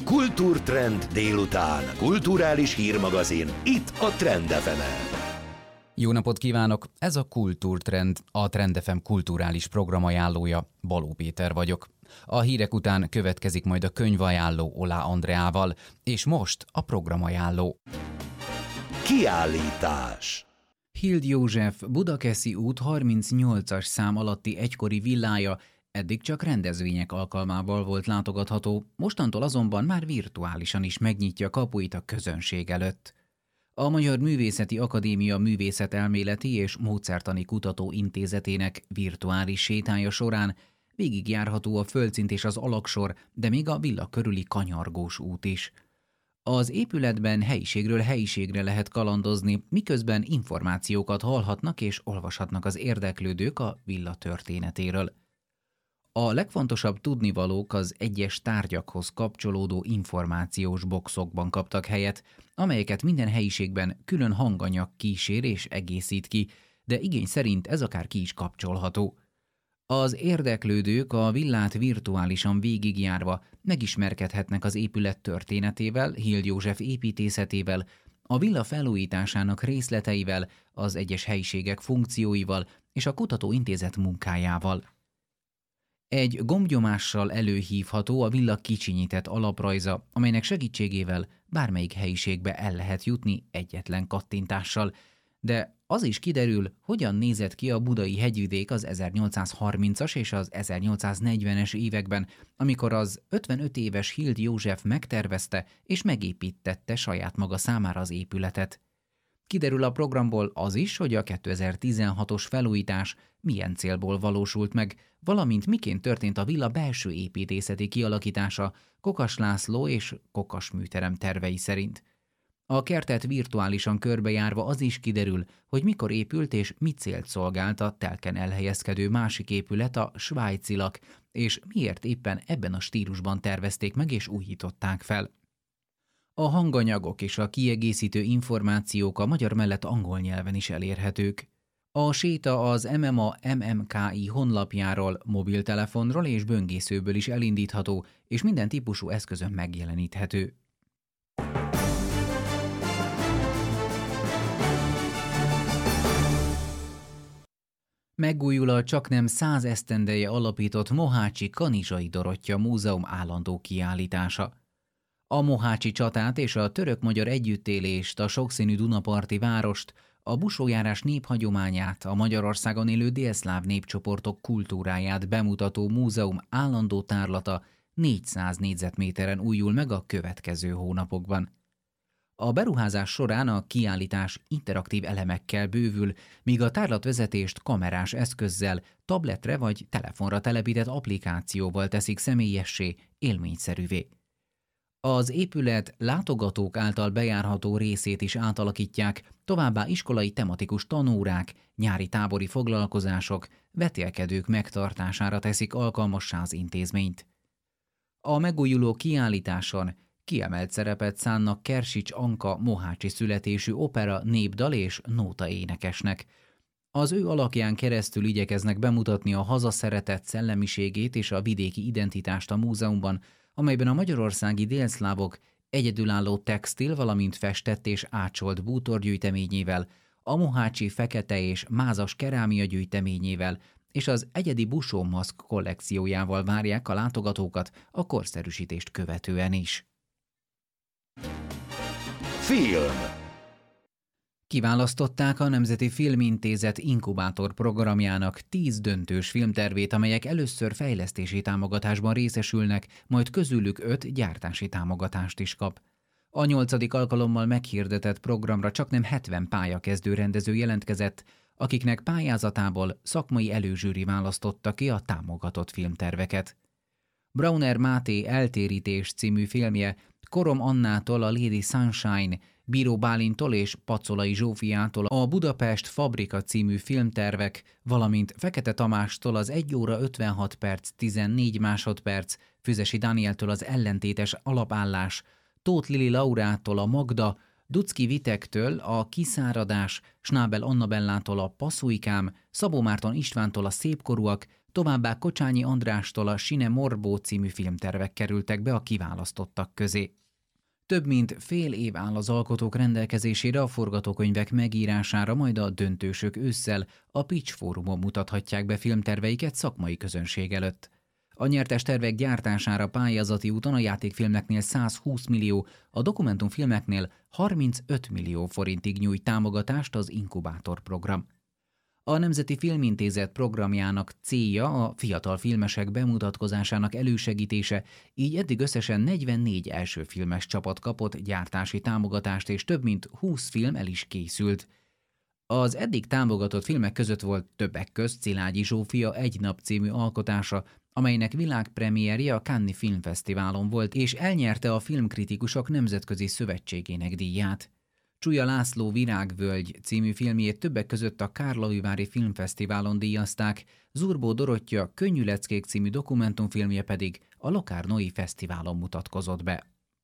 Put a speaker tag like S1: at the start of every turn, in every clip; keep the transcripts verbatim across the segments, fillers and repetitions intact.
S1: Kultúrtrend délután. Kulturális hírmagazin. Itt a Trend ef emen.
S2: Jó napot kívánok! Ez a Kultúrtrend, a Trend ef em kulturális programajánlója. Baló Péter vagyok. A hírek után következik majd a könyvajánló Olá Andreával, és most a programajánló.
S1: Kiállítás.
S2: Hild József Budakeszi út harmincnyolcas szám alatti egykori villája eddig csak rendezvények alkalmával volt látogatható, mostantól azonban már virtuálisan is megnyitja kapuit a közönség előtt. A Magyar Művészeti Akadémia Művészetelméleti és Módszertani Kutatóintézetének virtuális sétája során végigjárható a földszint és az alaksor, de még a villa körüli kanyargós út is. Az épületben helyiségről helyiségre lehet kalandozni, miközben információkat hallhatnak és olvashatnak az érdeklődők a villa történetéről. A legfontosabb tudnivalók az egyes tárgyakhoz kapcsolódó információs boxokban kaptak helyet, amelyeket minden helyiségben külön hanganyag kísér és egészít ki, de igény szerint ez akár ki is kapcsolható. Az érdeklődők a villát virtuálisan végigjárva megismerkedhetnek az épület történetével, Hild József építészetével, a villa felújításának részleteivel, az egyes helyiségek funkcióival és a kutatóintézet munkájával. Egy gombnyomással előhívható a villa kicsinyített alaprajza, amelynek segítségével bármelyik helyiségbe el lehet jutni egyetlen kattintással, de az is kiderül, hogyan nézett ki a budai hegyvidék az ezernyolcszázharmincas és az ezernyolcszáznegyvenes években, amikor az ötvenöt éves Hild József megtervezte és megépíttette saját maga számára az épületet. Kiderül a programból az is, hogy a kétezer-tizenhatos felújítás milyen célból valósult meg, valamint miként történt a villa belső építészeti kialakítása Kokas László és Kokas műterem tervei szerint. A kertet virtuálisan körbejárva az is kiderül, hogy mikor épült és mit célt szolgált a telken elhelyezkedő másik épület, a Svájcilak, és miért éppen ebben a stílusban tervezték meg és újították fel. A hanganyagok és a kiegészítő információk a magyar mellett angol nyelven is elérhetők. A séta az em em á em em ká i honlapjáról, mobiltelefonról és böngészőből is elindítható, és minden típusú eszközön megjeleníthető. Megújul a csaknem száz esztendeje alapított Mohácsi Kanizsai Dorottya Múzeum állandó kiállítása. A mohácsi csatát és a török-magyar együttélést, a sokszínű dunaparti várost, a busójárás néphagyományát, a Magyarországon élő délszláv népcsoportok kultúráját bemutató múzeum állandó tárlata négyszáz négyzetméteren újul meg a következő hónapokban. A beruházás során a kiállítás interaktív elemekkel bővül, míg a tárlatvezetést kamerás eszközzel, tabletre vagy telefonra telepített applikációval teszik személyessé, élményszerűvé. Az épület látogatók által bejárható részét is átalakítják, továbbá iskolai tematikus tanórák, nyári tábori foglalkozások, vetélkedők megtartására teszik alkalmassá az intézményt. A megújuló kiállításon kiemelt szerepet szánnak Kersics Anka mohácsi születésű opera, népdal és nóta énekesnek. Az ő alakján keresztül igyekeznek bemutatni a hazaszeretet szellemiségét és a vidéki identitást a múzeumban, amelyben a magyarországi délszlávok egyedülálló textil, valamint festett és ácsolt bútorgyűjteményével, a mohácsi fekete és mázas kerámia gyűjteményével és az egyedi busómaszk kollekciójával várják a látogatókat a korszerűsítést követően is.
S1: Film.
S2: Kiválasztották a Nemzeti Filmintézet inkubátor programjának tíz döntős filmtervét, amelyek először fejlesztési támogatásban részesülnek, majd közülük öt gyártási támogatást is kap. A nyolcadik alkalommal meghirdetett programra csaknem hetven pályakezdő rendező jelentkezett, akiknek pályázatából szakmai előzsűri választotta ki a támogatott filmterveket. Brauner Máté Eltérítés című filmje Korom Annától a Lady Sunshine, Bíró Bálintól és Pacolai Zsófiától a Budapest Fabrika című filmtervek, valamint Fekete Tamástól az egy óra ötvenhat perc tizennégy másodperc, Füzesi Dánieltől az Ellentétes alapállás, Tóth Lili Laurától a Magda, Duczki Vitektől a Kiszáradás, Schnabel Annabellától a Passzujkám, Szabó Márton Istvántól a Szépkorúak, Továbbá Kocsányi Andrástól a Sine Morbó című filmtervek kerültek be a kiválasztottak közé. Több mint fél év áll az alkotók rendelkezésére a forgatókönyvek megírására, majd a döntősök ősszel a Pitch Fórumon mutathatják be filmterveiket szakmai közönség előtt. A nyertes tervek gyártására pályázati úton a játékfilmeknél százhúsz millió, a dokumentumfilmeknél harmincöt millió forintig nyújt támogatást az Inkubátor program. A Nemzeti Filmintézet programjának célja a fiatal filmesek bemutatkozásának elősegítése, így eddig összesen negyvennégy első filmes csapat kapott gyártási támogatást, és több mint húsz film el is készült. Az eddig támogatott filmek között volt többek közt Szilágyi Zsófia Egy nap című alkotása, amelynek világpremierje a Cannes-i Filmfesztiválon volt, és elnyerte a Filmkritikusok Nemzetközi Szövetségének díját. Csúlya László Virágvölgy című filmjét többek között a Kárlovivári Filmfesztiválon díjazták, Zurbó Dorottya Könnyű leckék című dokumentumfilmje pedig a Locarnoi Fesztiválon mutatkozott be.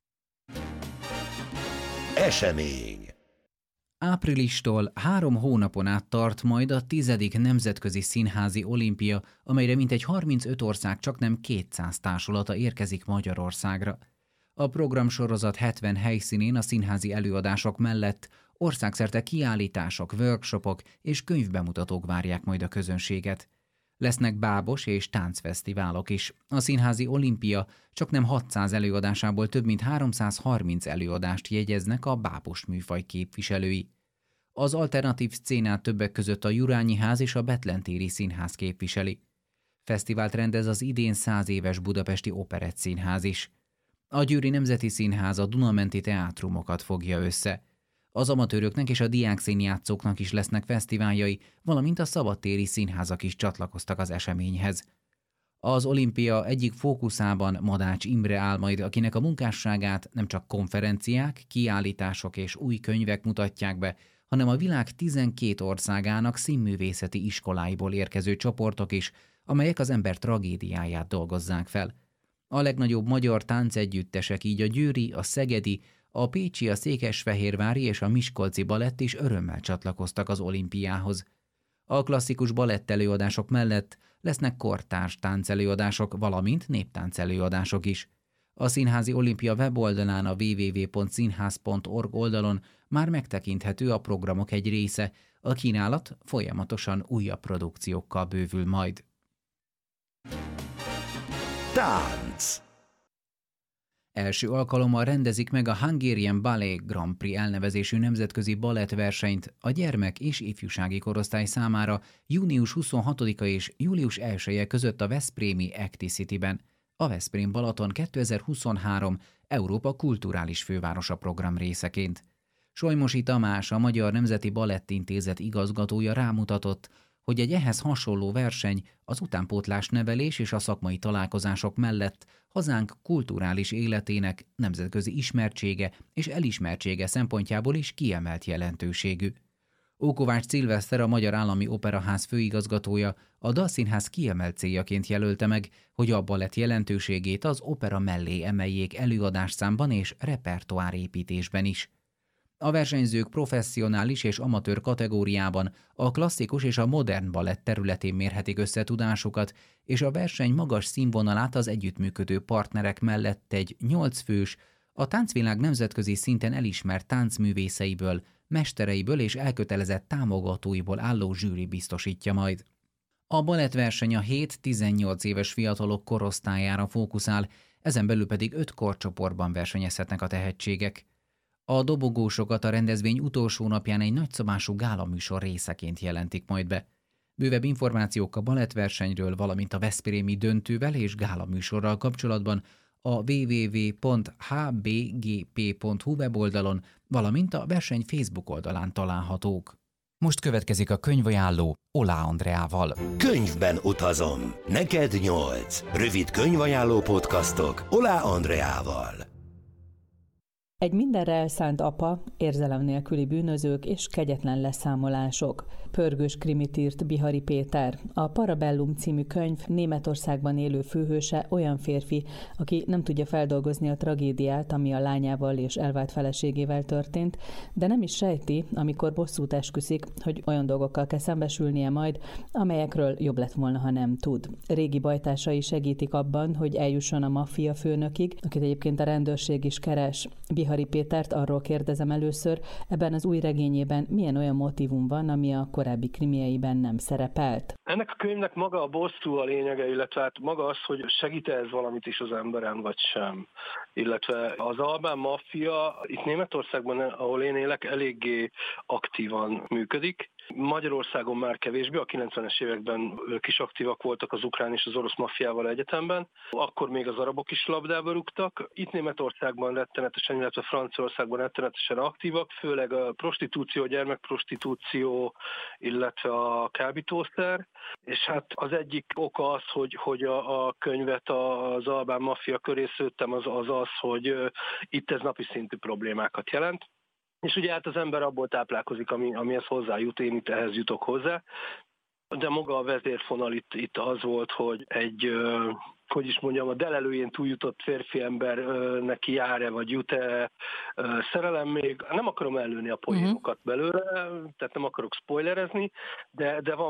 S1: Esemény.
S2: Áprilistól három hónapon át tart majd a tizedik Nemzetközi Színházi Olimpia, amelyre mintegy harmincöt ország csaknem kétszáz társulata érkezik Magyarországra. A programsorozat hetven helyszínén a színházi előadások mellett országszerte kiállítások, workshopok és könyvbemutatók várják majd a közönséget. Lesznek bábos és táncfesztiválok is. A Színházi Olimpia csaknem hatszáz előadásából több mint háromszázharminc előadást jegyeznek a bábos műfaj képviselői. Az alternatív szcénát többek között a Jurányi Ház és a Bethlen-téri Színház képviseli. Fesztivált rendez az idén száz éves Budapesti Operettszínház is. A Győri Nemzeti Színház a Dunamenti teátrumokat fogja össze. Az amatőröknek és a diákszínjátszóknak is lesznek fesztiváljai, valamint a szabadtéri színházak is csatlakoztak az eseményhez. Az olimpia egyik fókuszában Madács Imre áll majd, akinek a munkásságát nem csak konferenciák, kiállítások és új könyvek mutatják be, hanem a világ tizenkét országának színművészeti iskoláiból érkező csoportok is, amelyek az ember tragédiáját dolgozzák fel. A legnagyobb magyar táncegyüttesek, így a győri, a szegedi, a pécsi, a székesfehérvári és a miskolci balett is örömmel csatlakoztak az olimpiához. A klasszikus balett előadások mellett lesznek kortárs táncelőadások, valamint néptáncelőadások is. A Színházi Olimpia weboldalán a double-u double-u double-u pont színház pont org oldalon már megtekinthető a programok egy része, a kínálat folyamatosan újabb produkciókkal bővül majd.
S1: Tánc.
S2: Első alkalommal rendezik meg a Hungarian Ballet Grand Prix elnevezésű nemzetközi balettversenyt a gyermek és ifjúsági korosztály számára június huszonhatodika és július elseje között a veszprémi Acti Cityben. A Veszprém Balaton kétezer-huszonhárom Európa kulturális fővárosa program részeként. Solymosi Tamás, a Magyar Nemzeti Balettintézet igazgatója rámutatott, hogy egy ehhez hasonló verseny az utánpótlás nevelés és a szakmai találkozások mellett hazánk kulturális életének nemzetközi ismertsége és elismertsége szempontjából is kiemelt jelentőségű. Ókovács Szilveszter, a Magyar Állami Operaház főigazgatója a Dalszínház kiemelt céljaként jelölte meg, hogy a balett jelentőségét az opera mellé emeljék előadásszámban és repertoárépítésben is. A versenyzők professzionális és amatőr kategóriában a klasszikus és a modern balett területén mérhetik össze tudásukat, és a verseny magas színvonalát az együttműködő partnerek mellett egy nyolc fős, a táncvilág nemzetközi szinten elismert táncművészeiből, mestereiből és elkötelezett támogatóiból álló zsűri biztosítja majd. A balettverseny a hét-tizennyolc éves fiatalok korosztályára fókuszál, ezen belül pedig öt korcsoportban versenyezhetnek a tehetségek. A dobogósokat a rendezvény utolsó napján egy nagyszabású gálaműsor részeként jelentik majd be. Bővebb információk a balettversenyről, valamint a veszprémi döntővel és gálaműsorral kapcsolatban a double-u double-u double-u pont h b g p pont h u weboldalon, valamint a verseny Facebook oldalán találhatók. Most következik a könyvajánló Oláh Andreával.
S1: Könyvben utazom. Neked nyolc. Rövid könyvajánló podcastok Oláh Andreával.
S3: Egy mindenre elszánt apa, érzelem nélküli bűnözők és kegyetlen leszámolások. Pörgős krimit írt Bihari Péter. A Parabellum című könyv Németországban élő főhőse olyan férfi, aki nem tudja feldolgozni a tragédiát, ami a lányával és elvált feleségével történt, de nem is sejti, amikor bosszút esküszik, hogy olyan dolgokkal kell szembesülnie majd, amelyekről jobb lett volna, ha nem tud. Régi bajtársai segítik abban, hogy eljusson a maffia főnökig, akit egyébként a rendőrség is keres. Bihari Pétert arról kérdezem először, ebben az új regényében milyen olyan motívum van, ami a korábbi krimieiben nem szerepelt?
S4: Ennek a könyvnek maga a bosszú a lényege, illetve hát maga az, hogy segít ez valamit is az emberen, vagy sem. Illetve az albán maffia itt Németországban, ahol én élek, eléggé aktívan működik. Magyarországon már kevésbé, a kilencvenes években ők is aktívak voltak az ukrán és az orosz maffiával egyetemben. Akkor még az arabok is labdába rúgtak. Itt Németországban rettenetesen, illetve Franciaországban rettenetesen aktívak, főleg a prostitúció, gyermekprostitúció, illetve a kábítószer. És hát az egyik oka az, hogy, hogy a, a könyvet az albán maffia köré szőttem, az az, az hogy itt ez napi szintű problémákat jelent. És ugye hát az ember abból táplálkozik, ami, amihez hozzájut, én itt ehhez jutok hozzá. De maga a vezérfonal itt, itt az volt, hogy egy, hogy is mondjam, a delelőjén túljutott férfi ember neki jár-e, vagy jut-e szerelem még. Nem akarom előni a poénokat belőle, tehát nem akarok spoilerezni, de, de van